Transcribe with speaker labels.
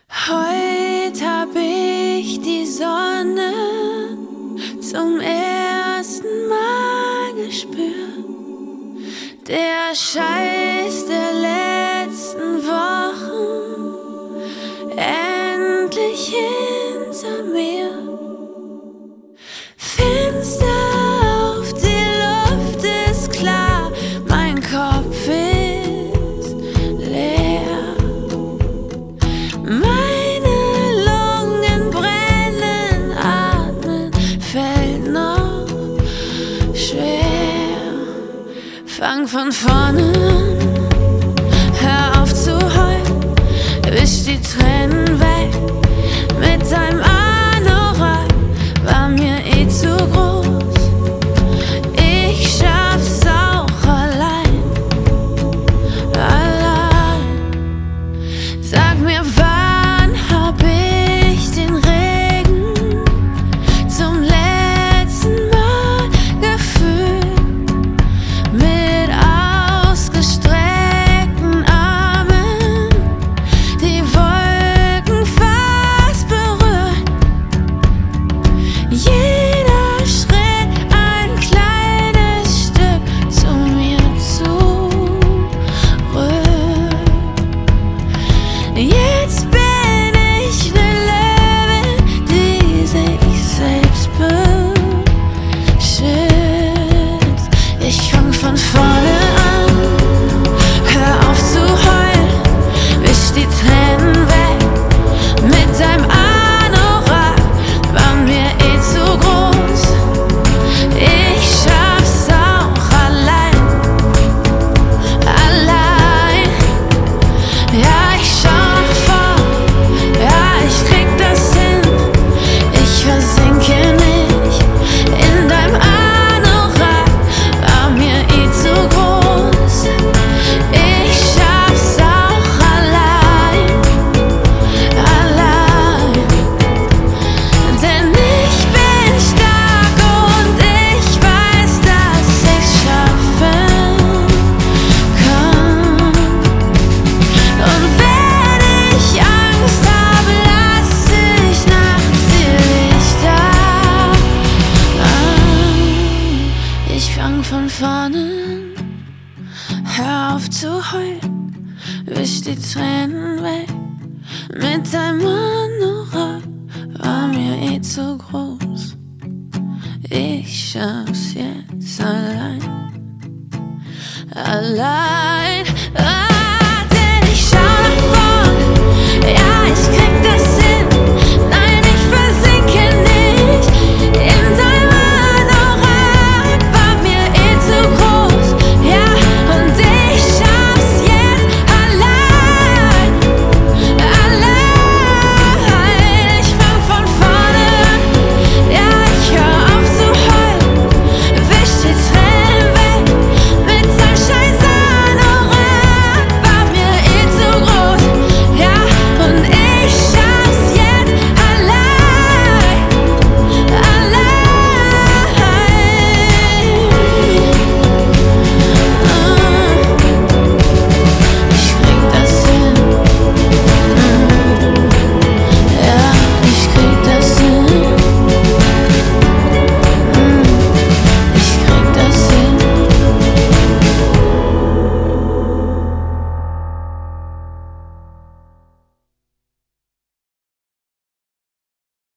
Speaker 1: Heute hab ich die Sonne zum ersten Mal gespürt. Der Scheiß der letzten Wochen endlich hinter mir. Fenster auf, die Luft ist klar, mein Kopf ist leer. Meine Lungen brennen, atmen fällt noch schwer. Fang von vorne an, hör auf zu heulen, wisch die Tränen weg mit deinem Anorak, war mir eh zu groß. Ich schaff's auch allein. Sag mir, wann hab ich den Regen zum letzten Mal gefühlt? Mit ausgestreckten Armen die Wolken fast berührt. Jeder Schritt ein kleines Stück zu mir zurück. Jetzt bin ich ne Löwin, die sich selbst beschützt. Ich fang von vorne an, hör auf zu heulen, wisch die Tränen weg mit deinem Anorak, war mir eh zu groß. Ich schaff's auch allein. Ja, ich schau nach vorn, ja, ich krieg das hin. Ich versinke nicht in deinem Anorak, war mir eh zu groß. Ich schaff's auch allein. Denn ich bin stark und ich weiß, dass ich's schaffen kann. Und wenn ich Angst hab, lass ich nachts die Lichter an. Ich fang von vorne an, hör auf zu heulen, wisch die Tränen weg mit deinem Anorak, war mir eh zu groß.